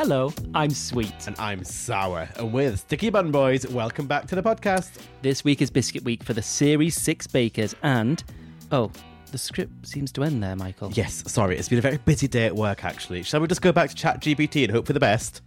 Hello, I'm Sweet. And I'm Sour. And we're the Sticky Bun Boys. Welcome back to the podcast. This week is Biscuit Week for the Series 6 bakers and... Oh, the script seems to end there, Michael. Yes, sorry. It's been a very busy day at work, actually. Shall we just go back to ChatGPT and hope for the best?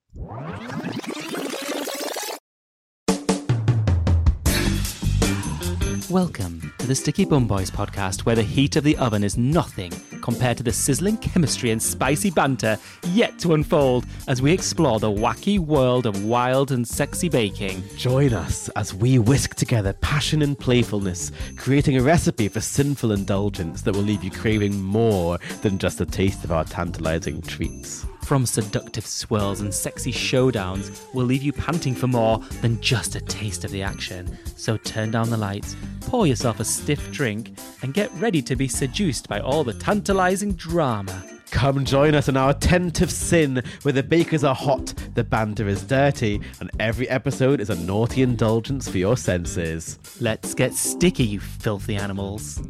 Welcome to the Sticky Bun Boys podcast, where the heat of the oven is nothing compared to the sizzling chemistry and spicy banter yet to unfold as we explore the wacky world of wild and sexy baking. Join us as we whisk together passion and playfulness, creating a recipe for sinful indulgence that will leave you craving more than just a taste of our tantalizing treats. From seductive swirls and sexy showdowns, we'll leave you panting for more than just a taste of the action. So turn down the lights, pour yourself a stiff drink, and get ready to be seduced by all the tantalizing drama. Come join us in our tent of sin, where the bakers are hot, the banter is dirty, and every episode is a naughty indulgence for your senses. Let's get sticky, you filthy animals.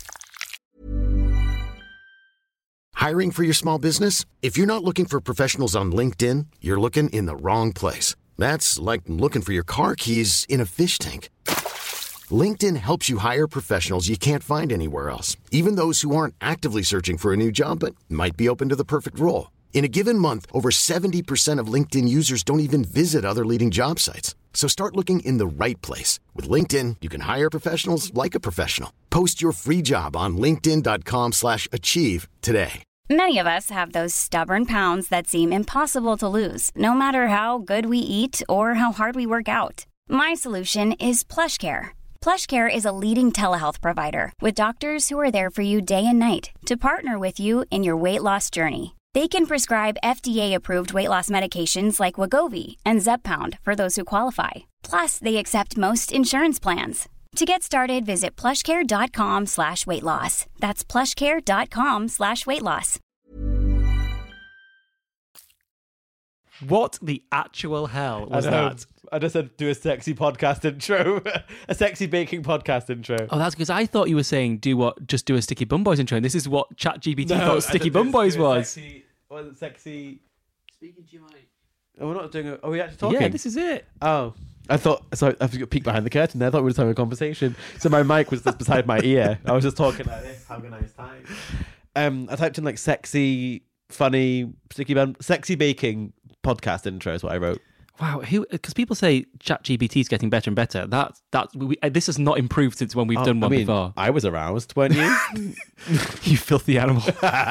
Hiring for your small business? If you're not looking for professionals on LinkedIn, you're looking in the wrong place. That's like looking for your car keys in a fish tank. LinkedIn helps you hire professionals you can't find anywhere else, even those who aren't actively searching for a new job but might be open to the perfect role. In a given month, over 70% of LinkedIn users don't even visit other leading job sites. So start looking in the right place. With LinkedIn, you can hire professionals like a professional. Post your free job on linkedin.com/achieve today. Many of us have those stubborn pounds that seem impossible to lose, no matter how good we eat or how hard we work out. My solution is PlushCare. PlushCare is a leading telehealth provider with doctors who are there for you day and night to partner with you in your weight loss journey. They can prescribe FDA-approved weight loss medications like Wegovy and Zepbound for those who qualify. Plus, they accept most insurance plans. To get started, visit plushcare.com/weightloss. That's plushcare.com/weightloss. What the actual hell was that? I just said do a sexy podcast intro. A sexy baking podcast intro. Oh, that's because I thought you were saying just do a Sticky Bun Boys intro, and this is what ChatGPT thought Sticky Bun Boys was. Was it sexy? Speaking to your mic. Oh, we're not doing it. Are we actually talking? Yeah, this is it. Oh. I thought, so I've got a peek behind the curtain there. I thought we were just having a conversation. So my mic was just beside my ear. I was just talking like this, having a nice time. I typed in like sexy, funny, sexy baking podcast intro is what I wrote. Wow, because people say ChatGPT is getting better and better. This has not improved since when we've done one before. I was aroused, weren't you? You filthy animal.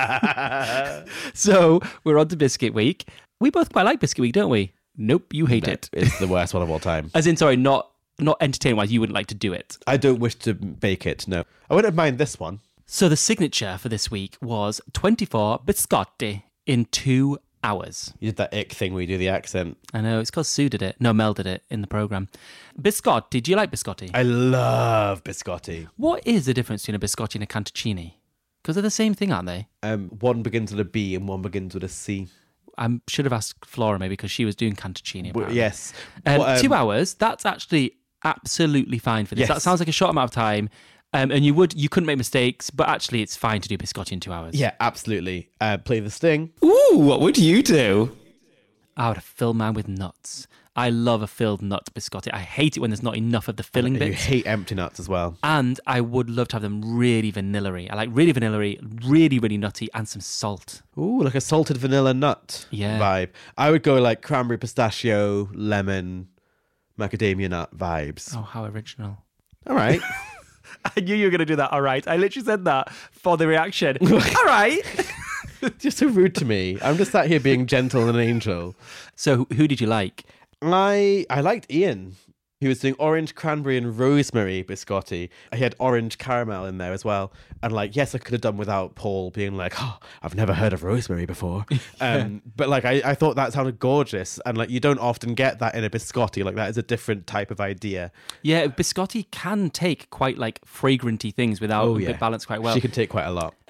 So we're on to Biscuit Week. We both quite like Biscuit Week, don't we? Nope, you hate it. It's the worst one of all time. As in, sorry, not entertaining-wise, you wouldn't like to do it. I don't wish to bake it, no. I wouldn't mind this one. So the signature for this week was 24 biscotti in 2 hours. You did that ick thing where you do the accent. I know, it's because Sue did it. No, Mel did it in the programme. Biscotti, do you like biscotti? I love biscotti. What is the difference between a biscotti and a cantuccini? Because they're the same thing, aren't they? One begins with a B and one begins with a C. I should have asked Flora maybe because she was doing cantuccini. Well, yes. 2 hours, that's actually absolutely fine for this. Yes. That sounds like a short amount of time. And you couldn't make mistakes, but actually it's fine to do biscotti in 2 hours. Yeah, absolutely. Play the sting. Ooh, what would you do? I would fill mine with nuts. I love a filled nut biscotti. I hate it when there's not enough of the filling bits. You hate empty nuts as well. And I would love to have them really vanilla-y. I like really vanilla-y, really, really nutty, and some salt. Ooh, like a salted vanilla nut vibe. I would go like cranberry, pistachio, lemon, macadamia nut vibes. Oh, how original. All right. I knew you were going to do that. All right. I literally said that for the reaction. All right. You're so rude to me. I'm just sat here being gentle and an angel. So who did you like? I liked Ian. He was doing orange, cranberry, and rosemary biscotti. He had orange caramel in there as well. And like, yes, I could have done without Paul being like, oh, I've never heard of rosemary before. But like, I thought that sounded gorgeous. And like, you don't often get that in a biscotti. Like, that is a different type of idea. Yeah, biscotti can take quite like fragranty things without it balanced quite well. She can take quite a lot.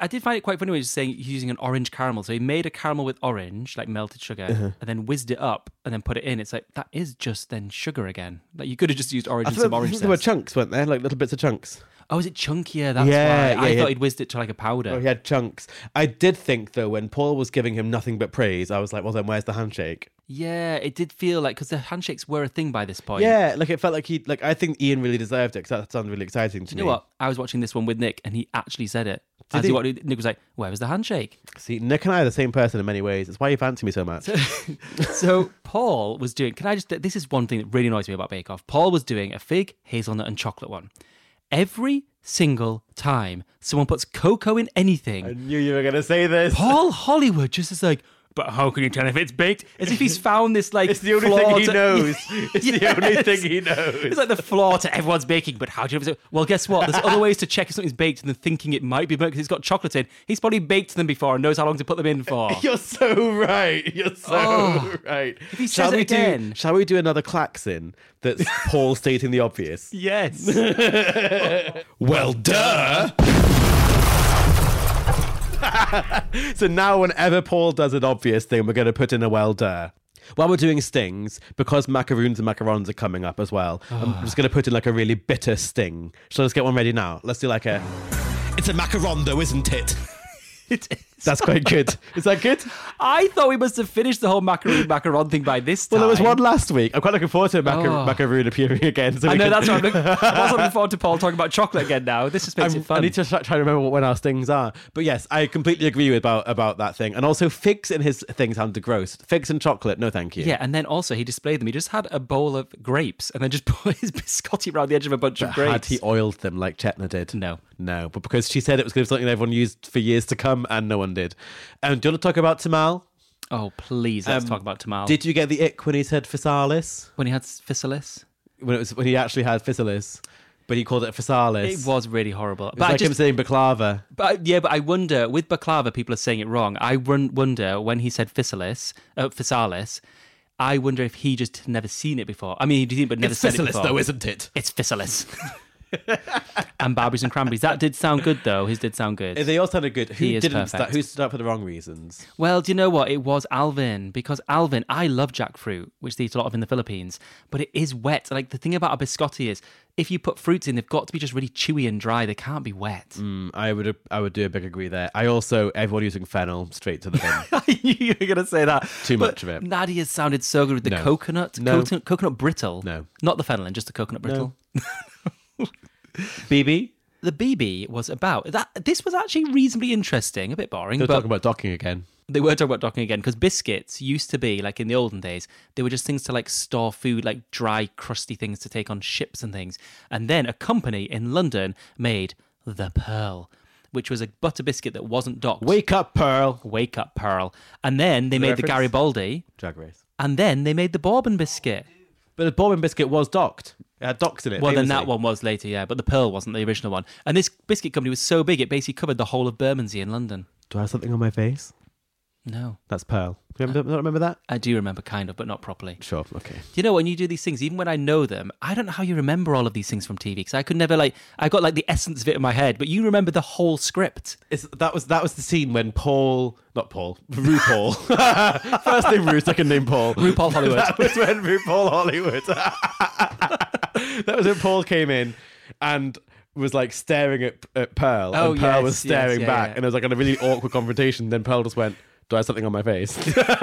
I did find it quite funny when he was saying he's using an orange caramel. So he made a caramel with orange, like melted sugar, and then whizzed it up and then put it in. It's like, that is just then sugar again. Like you could have just used orange and some orange There were zest. chunks, weren't there? Like little bits of chunks. Oh, is it chunkier? That's Yeah, why. I yeah, thought yeah. he'd whizzed it to like a powder. Oh, he had chunks. I did think, though, when Paul was giving him nothing but praise, I was like, well, then where's the handshake? Yeah, it did feel like, because the handshakes were a thing by this point. Yeah, like it felt like I think Ian really deserved it because that sounded really exciting to You me. know what? I was watching this one with Nick and he actually said it. Did he? Nick was like, where was the handshake? See, Nick and I are the same person in many ways. It's why you fancy me so much. So Paul was doing, this is one thing that really annoys me about Bake Off. Paul was doing a fig, hazelnut and chocolate one. Every single time someone puts cocoa in anything, I knew you were going to say this. Paul Hollywood just is like, but how can you tell if it's baked? As if he's found this like It's the only flaw thing he to- knows. It's the Yes. only thing he knows. It's like the flaw to everyone's baking, but how do you know if it's... Well, guess what? There's other ways to check if something's baked than thinking it might be baked because it's got chocolate in. He's probably baked them before and knows how long to put them in for. You're so right. You're so right. If he says it again... Shall we do another klaxon that's Paul stating the obvious? Yes. Well, duh. So now whenever Paul does an obvious thing, we're going to put in a well duh. While we're doing stings, because macaroons and macarons are coming up as well, I'm just going to put in like a really bitter sting. Shall I just get one ready now? Let's do like a... It's a macaron though, isn't it? It is. That's quite good. Is that good? I thought we must have finished the whole macaron thing by this time. Well, there was one last week. I'm quite looking forward to a macaroon appearing again. So I we know, can- that's what I was looking forward to Paul talking about chocolate again now. This just makes it fun. I need to try to remember when our stings are. But yes, I completely agree about that thing. And also figs in his thing sounded gross. Figs and chocolate, no thank you. Yeah, and then also he displayed them. He just had a bowl of grapes and then just put his biscotti around the edge of a bunch of But grapes. had he oiled them like Chetna did? No. No, but because she said it was going to be something everyone used for years to come and no one did. Do you want to talk about Tamal? Oh, please, let's talk about Tamal. Did you get the ick when he said physalis? When he had physalis? When he actually had physalis, but he called it physalis. It was really horrible. It's like him saying baklava. But I wonder, with baklava, people are saying it wrong. I wonder when he said physalis, I wonder if he just had never seen it before. I mean, he did, but never said it before. though, isn't it? It's physalis. And Barberries and Cranberries. That did sound good, though. His did sound good. They all sounded good. He is perfect. Who stood up for the wrong reasons? Well, do you know what? It was Alvin. Because Alvin, I love jackfruit, which they eat a lot of in the Philippines, but it is wet. Like, the thing about a biscotti is, if you put fruits in, they've got to be just really chewy and dry. They can't be wet. I would do a big agree there. I also, everyone using fennel, straight to the bin. I knew you were going to say that. Too But much of it. Nadia sounded so good with the No. coconut. No. Coconut brittle. No. Not the fennel, just the coconut brittle. BB? The BB was about that. This was actually reasonably interesting, a bit boring, They're but talking about docking again. they were talking about docking again because biscuits used to be like in the olden days. They were just things to like store food, like dry, crusty things to take on ships and things. And then a company in London made the Pearl, which was a butter biscuit that wasn't docked. Wake up, Pearl. Wake up, Pearl. And then they made the reference? Garibaldi, Drag Race. and then they made the Bourbon biscuit. But the Bourbon biscuit was docked. It had docks in it. Well, then famously. that one was later, yeah, but the Pearl wasn't the original one. And this biscuit company was so big, it basically covered the whole of Bermondsey in London. Do I have something on my face? No. That's Pearl. Not remember that? I do remember, kind of, but not properly. Sure, okay. You know, when you do these things, even when I know them, I don't know how you remember all of these things from TV, because I could never, I got the essence of it in my head, but you remember the whole script. That was the scene when RuPaul. First name Ru, second name Paul. RuPaul Hollywood. That was when RuPaul Hollywood. That was when Paul came in and was staring at Pearl, Oh, and Pearl yes, was staring yes, back, yeah. and it was a really awkward confrontation. Then Pearl just went, "Do I have something on my face?"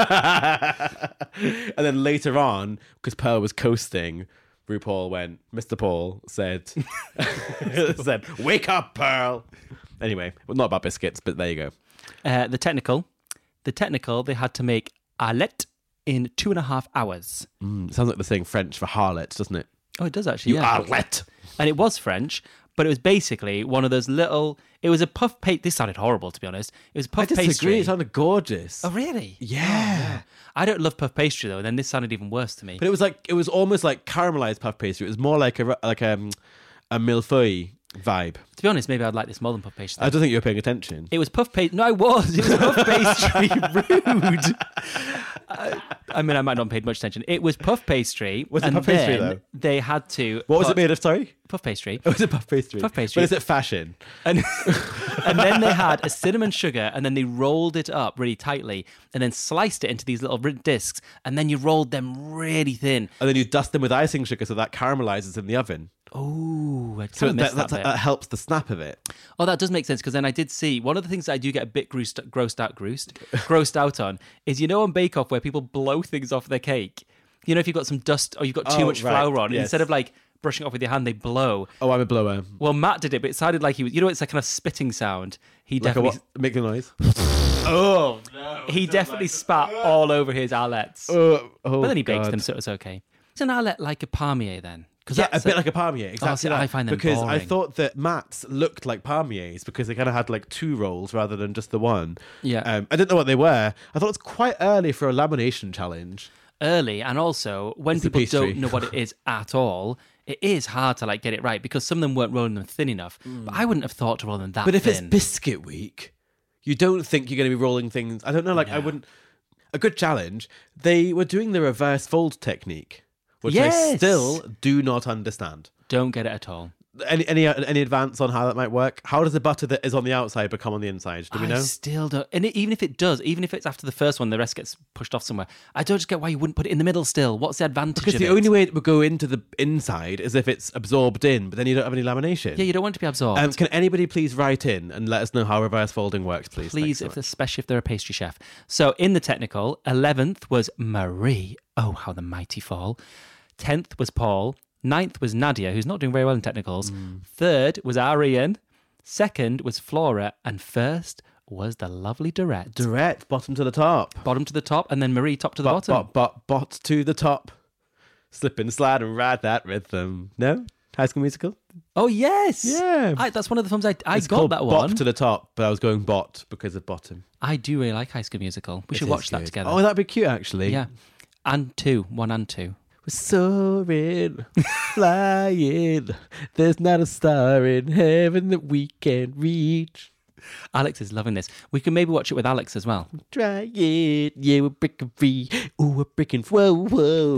And then later on, because Pearl was coasting, RuPaul went, Mr. Paul said, "Wake up, Pearl." Anyway, well, not about biscuits, but there you go. The technical, they had to make Alette in 2.5 hours. Sounds like they're saying French for harlot, doesn't it? Oh, it does actually, You yeah. harlot. And it was French, but it was basically one of those little... It was a puff pastry. This sounded horrible, to be honest. It was a puff I disagree. pastry. It sounded gorgeous. Oh, really? Yeah. I don't love puff pastry, though, and then this sounded even worse to me. But it was almost like caramelized puff pastry. It was more like a millefeuille vibe. To be honest, maybe I'd like this more than puff pastry. I don't think you were paying attention. It was puff pastry. No, I was. It was puff pastry. Rude. I mean, I might not have paid much attention. It was puff pastry. Was it and puff pastry, then though? They had to. What was it made of, sorry? Puff pastry. Oh, was it puff pastry? Puff pastry. But is it fashion? And, and then they had a cinnamon sugar, and then they rolled it up really tightly, and then sliced it into these little discs, and then you rolled them really thin. And then you dust them with icing sugar so that caramelizes in the oven. Oh, I So kind of missed that bit. that helps the snap of it. Oh, that does make sense, because then I did see one of the things that I do get a bit grossed out on is, on Bake Off where people blow things off their cake. If you've got some dust or you've got too much flour on, yes. instead of like brushing it off with your hand, they blow. Oh, I'm a blower. Well, Matt did it, but it sounded like he was. It's like kind of spitting sound. He Like definitely. make the noise. Oh no! He definitely spat all over his alettes, but then he baked them, so it was okay. Is an alette like a palmier then? Yeah, a bit like a palmier. Exactly. see, that. I find them because I boring. thought that Matt's looked like palmiers because they kind of had like two rolls rather than just the one. Yeah. I didn't know what they were. I thought it was quite early for a lamination challenge. Early, and also when It's a people pastry. don't know what it is at all, it is hard to like get it right because some of them weren't rolling them thin enough. But I wouldn't have thought to roll them that But if it's thin. biscuit week, you don't think you're going to be rolling things. I don't know. Like I wouldn't. A good challenge. They were doing the reverse fold technique, which I Yes! still do not understand. Don't get it at all. Any advance on how that might work? How does the butter that is on the outside become on the inside? Do we I know? still don't. And even if it does, even if it's after the first one, the rest gets pushed off somewhere. I don't just get why you wouldn't put it in the middle still. What's the advantage Because of the it? only way it would go into the inside is if it's absorbed in, but then you don't have any lamination. Yeah, you don't want it to be absorbed. Can anybody please write in and let us know how reverse folding works, please? Please, Thanks so much. especially if they're a pastry chef. So in the technical, 11th was Marie. Oh, how the mighty fall. 10th was Paul. 9th was Nadia, who's not doing very well in technicals. 3rd was Arian. 2nd was Flora. And 1st was the lovely Dorette. Direct, bottom to the top. Bottom to the top, and then Marie top to the bottom. Bot to the top. Slip and slide and ride that rhythm. No? High School Musical? Oh, yes. Yeah. That's one of the films I It's got called that Bop one. to the top, but I was going bot because of bottom. I do really like High School Musical. We should It watch is that good. together. Oh, that'd be cute, actually. Yeah. And 2. 1 and 2. We're soaring, flying. There's not a star in heaven that we can reach. Alex is loving this. We can maybe watch it with Alex as well. Try it. Yeah, we're breaking free. Ooh, we're breaking. Whoa, whoa.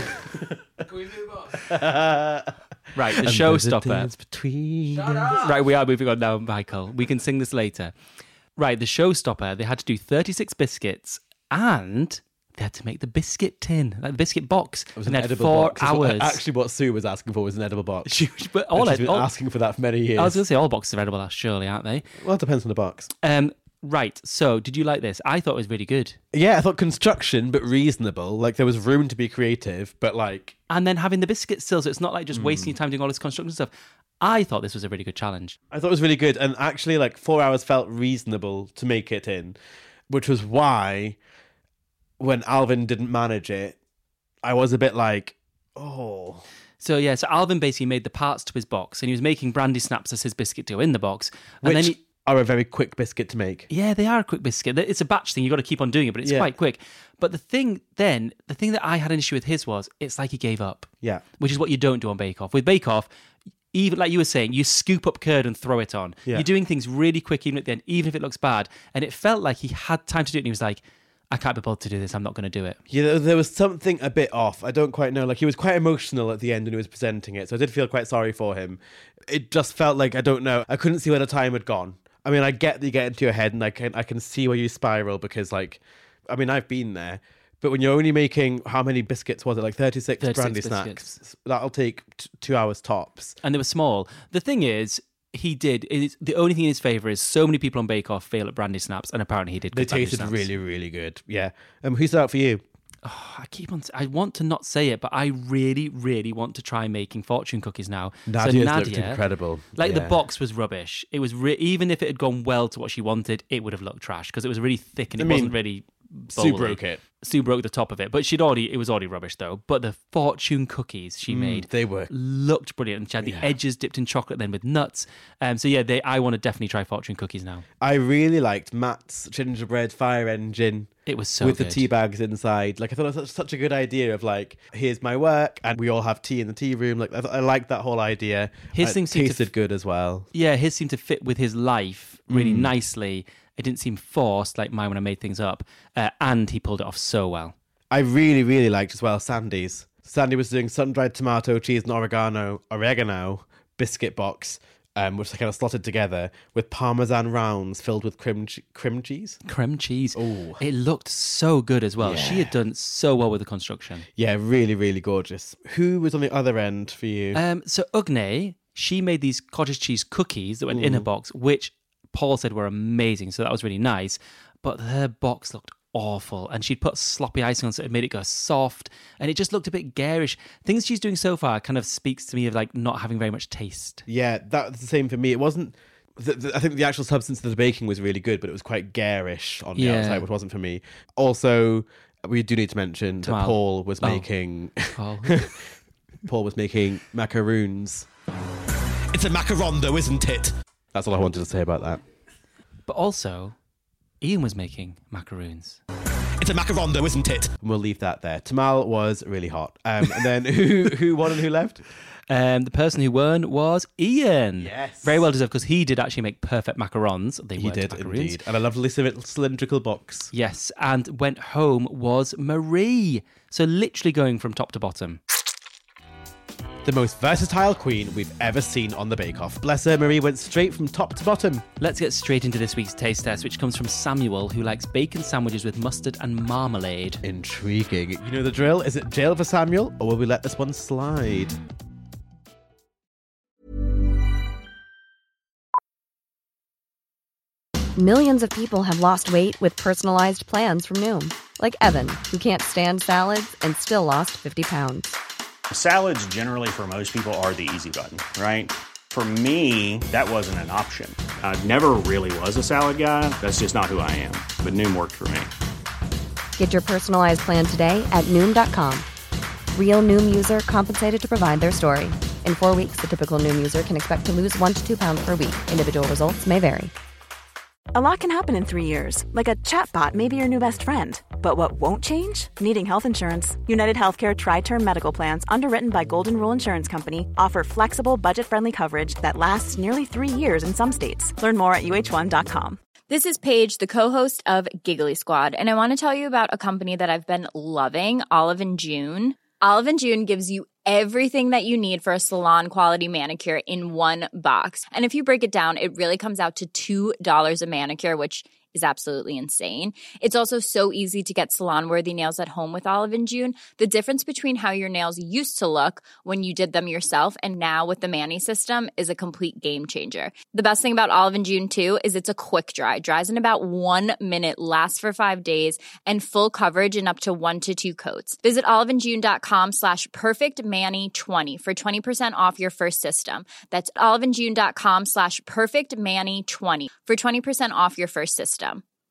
Can we move on? Right, the And there's a showstopper. dance between us. Right, we are moving on now, Michael. We can sing this later. Right, the showstopper, they had to do 36 biscuits and they had to make the biscuit tin, like the biscuit box. It was and an they had edible 4 box. hours. Actually, what Sue was asking for was an edible box. But And she's been asking for that for many years. I was going to say all boxes are edible, surely, aren't they? Well, it depends on the box. Right, so did you like this? I thought it was really good. Yeah, I thought construction, but reasonable. Like, there was room to be creative, but like... And then having the biscuit still, so it's not like just wasting your time doing all this construction stuff. I thought this was a really good challenge. I thought it was really good. And actually, like, 4 hours felt reasonable to make it in, which was why when Alvin didn't manage it, I was a bit like, oh... So yeah, so Alvin basically made the parts to his box and he was making brandy snaps as his biscuit dough in the box. And Which then he... are a very quick biscuit to make. Yeah, they are a quick biscuit. It's a batch thing. You've got to keep on doing it, but it's Yeah. quite quick. But the thing that I had an issue with his was, it's like he gave up. Yeah. Which is what you don't do on Bake Off. With Bake Off, even like you were saying, you scoop up curd and throw it on. Yeah. You're doing things really quick, even at the end, even if it looks bad. And it felt like he had time to do it, and he was like, I can't be bothered to do this. I'm not going to do it. Yeah, there was something a bit off. I don't quite know. Like, he was quite emotional at the end when he was presenting it, so I did feel quite sorry for him. It just felt like, I don't know, I couldn't see where the time had gone. I mean, I get that you get into your head, and I can see where you spiral, because, like, I mean, I've been there. But when you're only making, how many biscuits was it? Like 36 brandy biscuits. snacks. That'll take 2 hours tops. And they were small. The thing is, the only thing in his favour is so many people on Bake Off fail at brandy snaps, and apparently he did They good brandy tasted snaps. really, really good. Yeah. Who's out for you? I want to not say it, but I really, really want to try making fortune cookies now. Nadia's so looked Nadia, incredible. Like the Yeah. box was rubbish. It was even if it had gone well to what she wanted, it would have looked trash because it was really thick and it wasn't really Sue broke it. Sue broke the top of it, but it was already rubbish though. But the fortune cookies she made, they looked brilliant. And she had the edges dipped in chocolate then with nuts. So yeah, I want to definitely try fortune cookies now. I really liked Matt's gingerbread fire engine. It was so with good. the tea bags inside. Like I thought it was such a good idea of like, here's my work, and we all have tea in the tea room. Like I liked that whole idea. His thing tasted good as well. Yeah, his seemed to fit with his life really nicely. It didn't seem forced like mine when I made things up, and he pulled it off so well. I really, really liked as well Sandy's. Sandy was doing sun-dried tomato, cheese and oregano biscuit box, which they kind of slotted together with Parmesan rounds filled with cream cheese. Creme cheese. Oh, it looked so good as well. Yeah. She had done so well with the construction. Yeah, really, really gorgeous. Who was on the other end for you? So Ugne, she made these cottage cheese cookies that went in a box, which Paul said were amazing. So that was really nice. But her box looked awful, and she'd put sloppy icing on so it made it go soft, and it just looked a bit garish. Things she's doing so far kind of speaks to me of like not having very much taste. Yeah, that was the same for me. It wasn't I think the actual substance of the baking was really good, but it was quite garish on the outside, which wasn't for me. Also, we do need to mention that Paul was making Paul was making macaroons. It's a macaron though, isn't it? That's all I wanted to say about that. But also, Ian was making macaroons. It's a macaron though, isn't it? We'll leave that there. Tamal was really hot. And then who won and who left? The person who won was Ian. Yes. Very well deserved, because he did actually make perfect macarons. He did indeed. And a lovely cylindrical box. Yes. And went home was Marie. So literally going from top to bottom. The most versatile queen we've ever seen on the Bake Off. Bless her, Marie went straight from top to bottom. Let's get straight into this week's taste test, which comes from Samuel, who likes bacon sandwiches with mustard and marmalade. Intriguing. You know the drill. Is it jail for Samuel, or will we let this one slide? Millions of people have lost weight with personalized plans from Noom. Like Evan, who can't stand salads and still lost 50 pounds. Salads generally for most people are the easy button, right? For me, that wasn't an option. I never really was a salad guy. That's just not who I am. But Noom worked for me. Get your personalized plan today at Noom.com. Real Noom user compensated to provide their story. In 4 weeks, the typical Noom user can expect to lose 1 to 2 pounds per week. Individual results may vary. A lot can happen in 3 years, like a chatbot may be your new best friend. But what won't change? Needing health insurance. United Healthcare Tri-Term Medical Plans, underwritten by Golden Rule Insurance Company, offer flexible, budget-friendly coverage that lasts nearly 3 years in some states. Learn more at uh1.com. This is Paige, the co-host of Giggly Squad, and I want to tell you about a company that I've been loving, Olive & June. Olive & June gives you everything that you need for a salon-quality manicure in one box. And if you break it down, it really comes out to $2 a manicure, which is absolutely insane. It's also so easy to get salon-worthy nails at home with Olive & June. The difference between how your nails used to look when you did them yourself and now with the Mani system is a complete game changer. The best thing about Olive & June, too, is it's a quick dry. Dries in about 1 minute, lasts for 5 days, and full coverage in up to 1 to 2 coats. Visit oliveandjune.com/perfectmani20 for 20% off your first system. That's oliveandjune.com/perfectmani20 for 20% off your first system.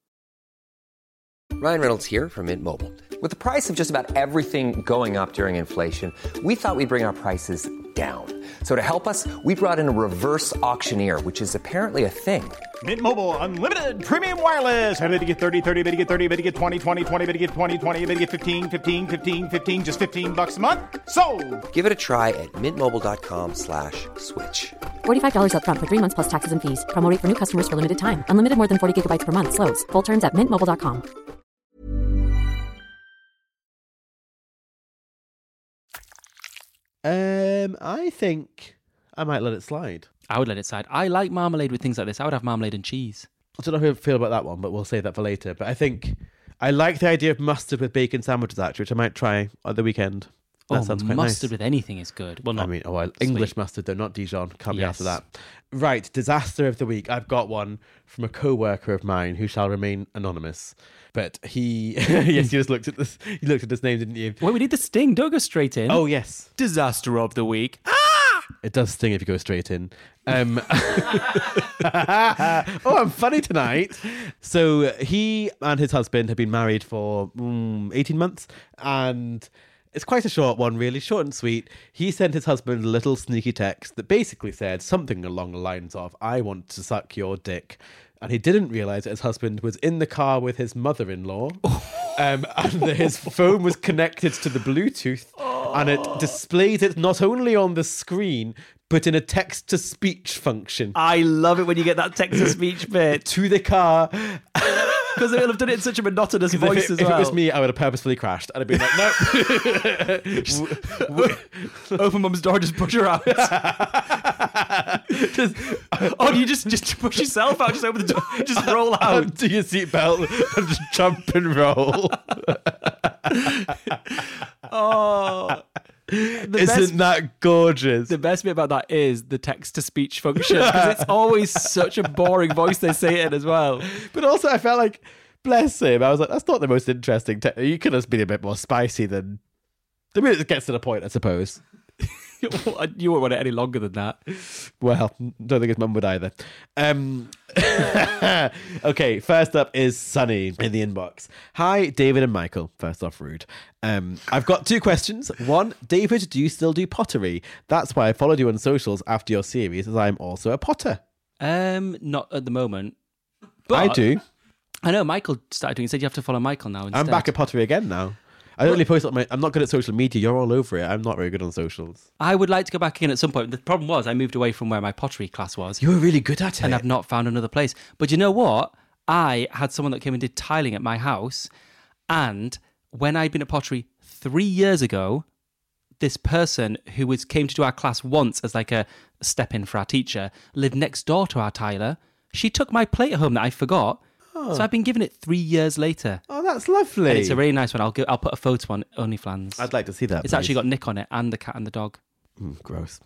Ryan Reynolds here from Mint Mobile. With the price of just about everything going up during inflation, we thought we'd bring our prices down. So to help us, we brought in a reverse auctioneer, which is apparently a thing. Mint Mobile Unlimited Premium Wireless. How to get 30, 30, bit to get 30, bit to get 20, 20, 20, bit to get 20, 20, bit to get 15, 15, 15, 15, just $15 a month? Sold! Give it a try at mintmobile.com/switch. $45 up front for 3 months plus taxes and fees. Promo rate for new customers for limited time. Unlimited more than 40 gigabytes per month. Slows full terms at mintmobile.com. I think I might let it slide. I would let it slide. I like marmalade with things like this. I would have marmalade and cheese. I don't know how I feel about that one, but we'll save that for later. But I think I like the idea of mustard with bacon sandwiches, actually, which I might try at the weekend. That sounds quite mustard nice. with anything is good. Well, not English mustard, though, not Dijon. Can't be after Yes. that. Right, disaster of the week. I've got one from a co-worker of mine who shall remain anonymous. But he, yes, you just looked at this. You looked at his name, didn't you? Wait, we need the sting. Don't go straight in. Oh, yes. Disaster of the week. Ah! It does sting if you go straight in. I'm funny tonight. So he and his husband have been married for 18 months, and it's quite a short one, really, short and sweet. He sent his husband a little sneaky text that basically said something along the lines of, I want to suck your dick. And he didn't realise that his husband was in the car with his mother-in-law, and his phone was connected to the Bluetooth, and it displayed it not only on the screen, but in a text-to-speech function. I love it when you get that text-to-speech bit. To the car. Because they would have done it in such a monotonous voice as well. If it was me, I would have purposefully crashed. And I'd be like, no. Open mum's door, just push her out. Do you just push yourself out, just open the door, just roll out. Do your seatbelt and just jump and roll. Isn't that gorgeous? The best bit about that is the text-to-speech function, because it's always such a boring voice they say it in as well. But also, I felt like, bless him, I was like, that's not the most interesting. You could have been a bit more spicy than. I mean, it gets to the point, I suppose. You won't want it any longer than that. Well, don't think his mum would either. Okay, first up is Sunny in the inbox. Hi, David and Michael. First off, rude. I've got 2 questions. 1, David, do you still do pottery? That's why I followed you on socials after your series, as I'm also a potter. Not at the moment. But I do. I know Michael started doing it. He said you have to follow Michael now instead. I'm back at pottery again now. I only post on I'm not good at social media. You're all over it. I'm not very good on socials. I would like to go back in at some point. The problem was I moved away from where my pottery class was. You were really good at it. And I've not found another place. But you know what? I had someone that came and did tiling at my house. And when I'd been at pottery 3 years ago, this person who came to do our class once as like a step in for our teacher lived next door to our tiler. She took my plate home that I forgot. So I've been given it 3 years later. Oh, that's lovely. And it's a really nice one. I'll put a photo on OnlyFans. I'd like to see that. It's actually got Nick on it and the cat and the dog. Gross.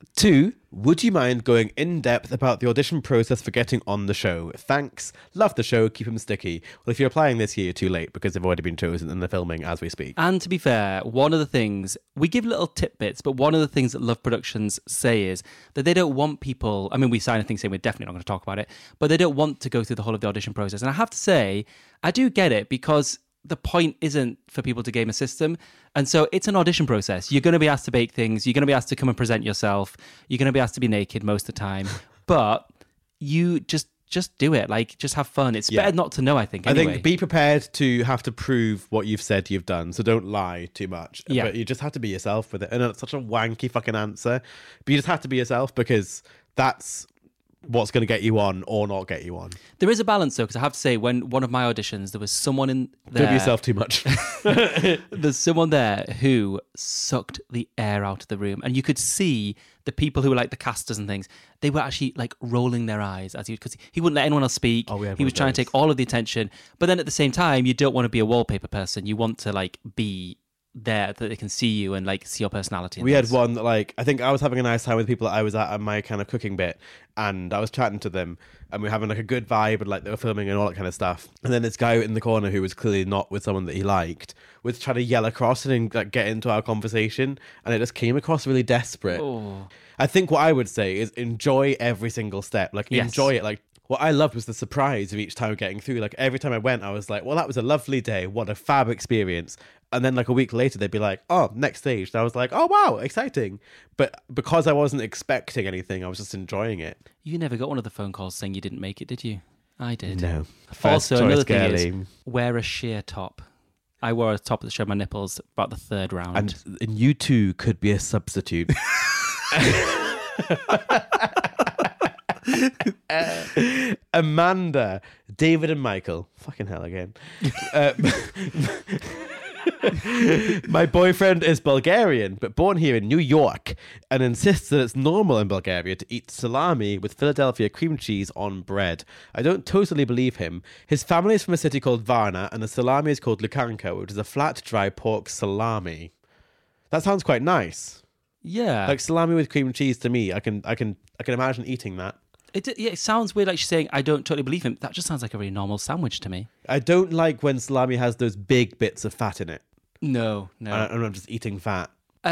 2, would you mind going in depth about the audition process for getting on the show? Thanks. Love the show. Keep them sticky. Well, if you're applying this year, you're too late because they've already been chosen and they're filming as we speak. And to be fair, one of the things, we give little tidbits, but one of the things that Love Productions say is that they don't want people, I mean, we sign a thing saying we're definitely not going to talk about it, but they don't want to go through the whole of the audition process. And I have to say, I do get it, because the point isn't for people to game a system. And so it's an audition process. You're going to be asked to bake things. You're going to be asked to come and present yourself. You're going to be asked to be naked most of the time. But you just do it. Like, just have fun. It's better not to know, I think, anyway. I think be prepared to have to prove what you've said you've done. So don't lie too much. Yeah. But you just have to be yourself with it. And it's such a wanky fucking answer. But you just have to be yourself, because that's what's going to get you on or not get you on. There is a balance, though, because I have to say, when one of my auditions, there was someone in there. Don't be yourself too much. There's someone there who sucked the air out of the room, and you could see the people who were like the casters and things. They were actually like rolling their eyes as because he wouldn't let anyone else speak. He was trying to take all of the attention, but then at the same time, you don't want to be a wallpaper person. You want to like be there that they can see you and like see your personality. We had one that, like, I think I was having a nice time with people that I was at my kind of cooking bit, and I was chatting to them, and we were having like a good vibe, and like they were filming and all that kind of stuff. And then this guy in the corner who was clearly not with someone that he liked was trying to yell across and like get into our conversation, and it just came across really desperate. I think what I would say is enjoy every single step. Like, enjoy it. Like, what I loved was the surprise of each time getting through. Like, every time I went, I was like, well, that was a lovely day. What a fab experience. And then like a week later, they'd be like, oh, next stage. And I was like, oh, wow, exciting. But because I wasn't expecting anything, I was just enjoying it. You never got one of the phone calls saying you didn't make it, did you? I did. No. Also, another thing is, wear a sheer top. I wore a top that showed my nipples about the third round. And you too could be a substitute. Amanda, David and Michael. Fucking hell again. My boyfriend is Bulgarian, but born here in New York, and insists that it's normal in Bulgaria to eat salami with Philadelphia cream cheese on bread. I don't totally believe him. His family is from a city called Varna, and the salami is called lukanka, which is a flat, dry pork salami. That sounds quite nice. Yeah, like salami with cream cheese. To me, I can imagine eating that. It sounds weird, like she's saying, I don't totally believe him. That just sounds like a really normal sandwich to me. I don't like when salami has those big bits of fat in it. No. I'm not just eating fat.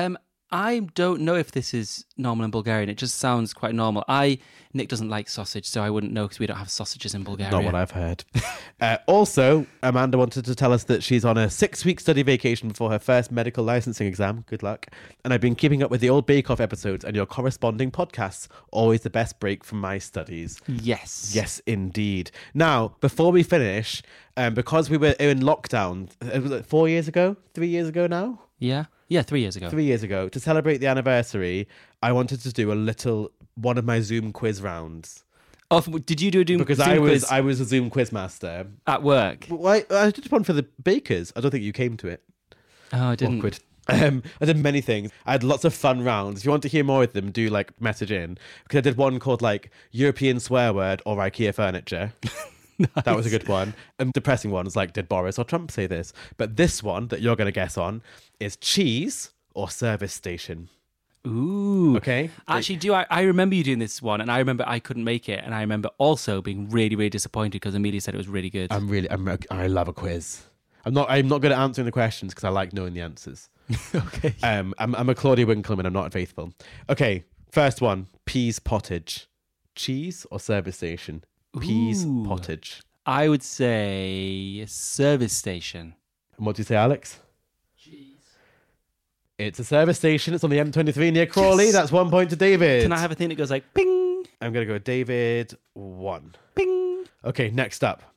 I don't know if this is normal in Bulgarian. It just sounds quite normal. Nick doesn't like sausage, so I wouldn't know because we don't have sausages in Bulgaria. Not what I've heard. Also, Amanda wanted to tell us that she's on a 6-week study vacation before her first medical licensing exam. Good luck. And I've been keeping up with the old Bake Off episodes and your corresponding podcasts. Always the best break from my studies. Yes. Yes, indeed. Now, before we finish, because we were in lockdown, was it 4 years ago? 3 years ago now? Yeah. Yeah, 3 years ago. 3 years ago. To celebrate the anniversary, I wanted to do one of my Zoom quiz rounds. Oh, did you do a Zoom quiz? Because I was a Zoom quiz master. At work? Well, I did one for the bakers. I don't think you came to it. Oh, I didn't. Awkward. I did many things. I had lots of fun rounds. If you want to hear more of them, do message in. Because I did one called European swear word or IKEA furniture. Nice. That was a good one. And depressing ones did Boris or Trump say this? But this one that you're going to guess on is cheese or service station. Ooh. Okay. Actually, I remember you doing this one, and I remember I couldn't make it, and I remember also being really, really disappointed because Amelia said it was really good. I love a quiz. I'm not good at answering the questions because I like knowing the answers. Okay. I'm a Claudia Winkleman. I'm not faithful. Okay. First one: peas pottage, cheese or service station. Peas pottage. I would say service station. And what do you say, Alex? Cheese. It's a service station. It's on the M23 near Crawley. Yes. That's 1 point to David. Can I have a thing that goes ping? I'm going to go with David. 1. Ping. Okay, next up.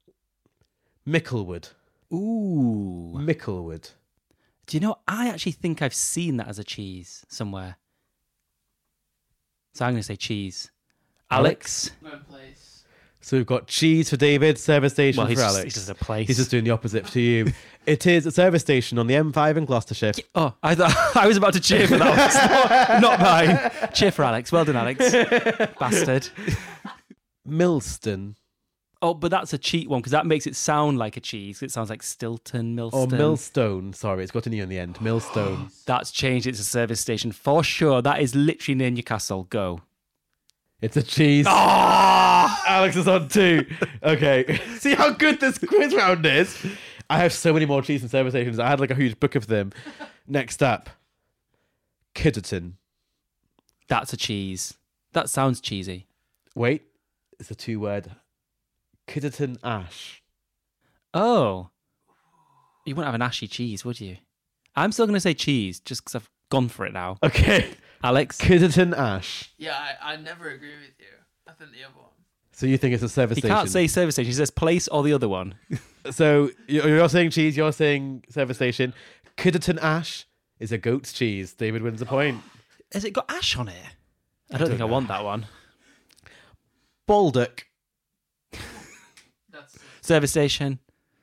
Micklewood. Ooh. Micklewood. Do you know, I actually think I've seen that as a cheese somewhere. So I'm going to say cheese. Alex? No place. So we've got cheese for David, service station for Alex. He's just a place. He's just doing the opposite to you. It is a service station on the M5 in Gloucestershire. Oh, I thought I was about to cheer for that one. Not mine. Cheer for Alex. Well done, Alex. Bastard. Millstone. Oh, but that's a cheat one because that makes it sound like a cheese. It sounds like Stilton, Millstone. Oh, Millstone. Sorry, it's got an E on the end. Millstone. That's changed. It's a service station for sure. That is literally near Newcastle. Go. It's a cheese. Oh! Alex is on 2. Okay. See how good this quiz round is? I have so many more cheese and service stations. I had a huge book of them. Next up. Kidderton. That's a cheese. That sounds cheesy. Wait. It's a 2-word. Kidderton Ash. Oh. You wouldn't have an ashy cheese, would you? I'm still going to say cheese just because I've gone for it now. Okay. Alex? Kidderton Ash. Yeah, I never agree with you. I think the other one. So you think it's a service station? He can't say service station. He says place or the other one. So you're saying cheese, you're saying service station. Kidderton Ash is a goat's cheese. David wins the point. Has it got ash on it? I don't think I want that one. Baldock. Service station.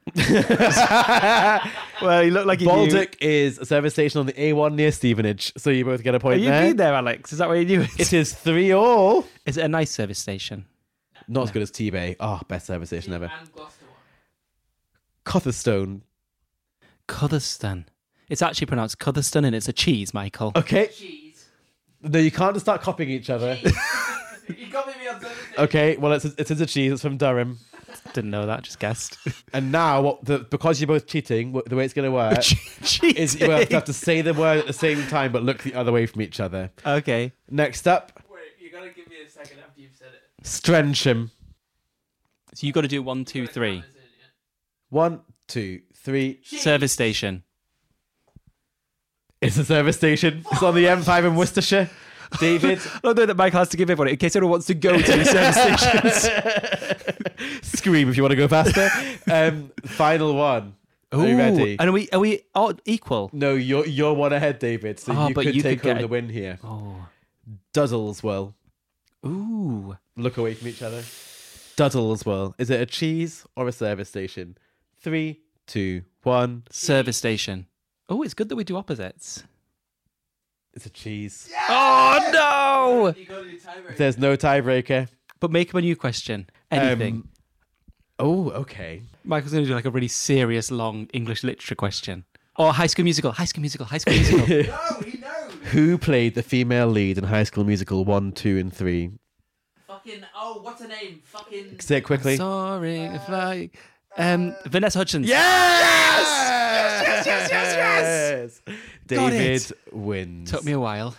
Well, you look like you Baldock is a service station on the A1 near Stevenage. So you both get a point there. Have you been there, Alex? Is that where you knew it? It is 3-all. Is it a nice service station? Not as good as T-Bay. Oh, best service station ever. And Gloucester one. Cotherstone. Cotherstone. It's actually pronounced Cotherstone and it's a cheese, Michael. Okay. Cheese. No, you can't just start copying each other. You got me on something. Okay, well, it is a cheese. It's from Durham. Didn't know that, just guessed. And now, because you're both cheating, the way it's going to work is you have to say the word at the same time, but look the other way from each other. Okay. Next up. Wait, you got to give me a second after you've said it. Strensham. So you got to do 1, 2, 3. 1, 2, 3. Service station. It's a service station. It's on the M5 in Worcestershire. David. I don't know that Michael has to give everyone in case anyone wants to go to the service stations. Scream if you want to go faster. Final one. Are you ready? And are we all equal? No, you're one ahead, David. So you could take home the win here. Oh. Duddleswell. Ooh. Look away from each other. Duddleswell. Is it a cheese or a service station? 3, 2, 1. Service station. Oh, it's good that we do opposites. It's a cheese. Yeah! Oh, no! You got to do tiebreaker. There's no tiebreaker. But make up a new question. Anything. Oh, okay. Michael's going to do like a really serious, long English literature question. Or High School Musical. High School Musical. High School Musical. No, he knows. Who played the female lead in High School Musical 1, 2, and 3? Fucking, what's her name? Fucking... Say it quickly. Soaring, flying. Vanessa Hudgens. Yes! Yes! Got David it. wins. Took me a while.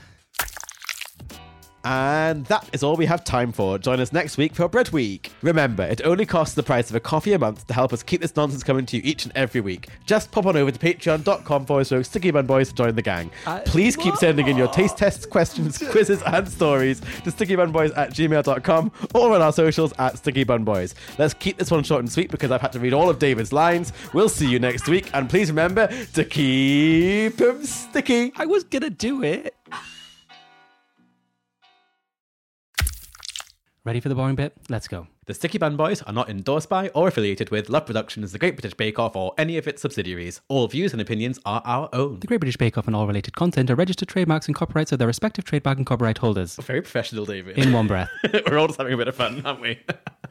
And that is all we have time for. Join us next week for Bread Week. Remember, it only costs the price of a coffee a month to help us keep this nonsense coming to you each and every week. Just pop on over to patreon.com/StickyBunBoys to join the gang. Please keep sending in your taste tests, questions, quizzes, and stories to stickybunboys@gmail.com or on our socials @StickyBunBoys. Let's keep this one short and sweet because I've had to read all of David's lines. We'll see you next week, and please remember to keep them sticky. I was gonna do it. Ready for the boring bit? Let's go. The Sticky Bun Boys are not endorsed by or affiliated with Love Productions, The Great British Bake Off, or any of its subsidiaries. All views and opinions are our own. The Great British Bake Off and all related content are registered trademarks and copyrights of their respective trademark and copyright holders. Very professional, David. In one breath. We're all just having a bit of fun, aren't we?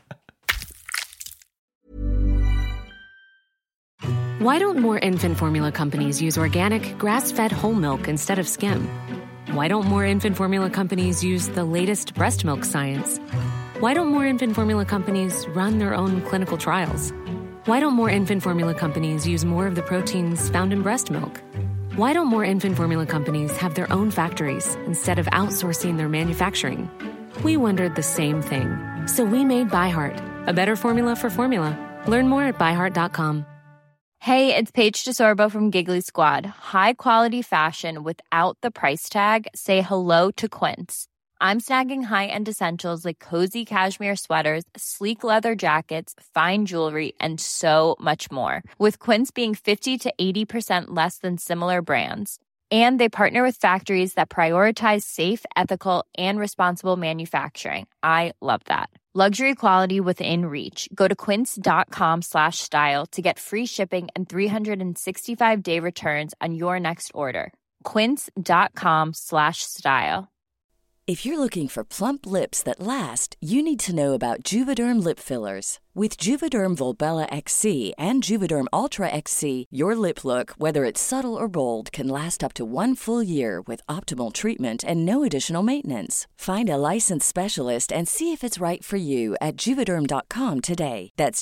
Why don't more infant formula companies use organic, grass-fed whole milk instead of skim? Why don't more infant formula companies use the latest breast milk science? Why don't more infant formula companies run their own clinical trials? Why don't more infant formula companies use more of the proteins found in breast milk? Why don't more infant formula companies have their own factories instead of outsourcing their manufacturing? We wondered the same thing. So we made ByHeart, a better formula for formula. Learn more at byheart.com. Hey, it's Paige DeSorbo from Giggly Squad. High quality fashion without the price tag. Say hello to Quince. I'm snagging high-end essentials like cozy cashmere sweaters, sleek leather jackets, fine jewelry, and so much more. With Quince being 50 to 80% less than similar brands. And they partner with factories that prioritize safe, ethical, and responsible manufacturing. I love that. Luxury quality within reach. Go to quince.com/style to get free shipping and 365-day returns on your next order. Quince.com/style. If you're looking for plump lips that last, you need to know about Juvederm lip fillers. With Juvederm Volbella XC and Juvederm Ultra XC, your lip look, whether it's subtle or bold, can last up to 1 full year with optimal treatment and no additional maintenance. Find a licensed specialist and see if it's right for you at Juvederm.com today. That's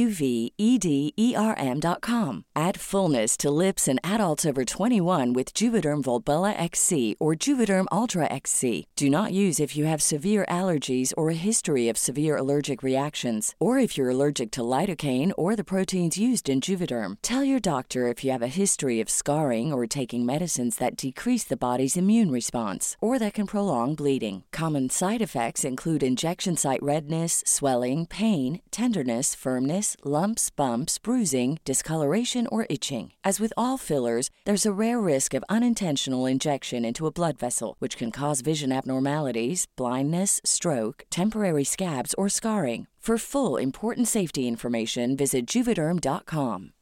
JUVEDERM.com. Add fullness to lips in adults over 21 with Juvederm Volbella XC or Juvederm Ultra XC. Do not use if you have severe allergies or a history of severe allergic reactions, or if you're allergic to lidocaine or the proteins used in Juvederm. Tell your doctor if you have a history of scarring or taking medicines that decrease the body's immune response or that can prolong bleeding. Common side effects include injection site redness, swelling, pain, tenderness, firmness, lumps, bumps, bruising, discoloration, or itching. As with all fillers, there's a rare risk of unintentional injection into a blood vessel, which can cause vision abnormalities, blindness, stroke, temporary scabs, or scarring. For full, important safety information, visit Juvederm.com.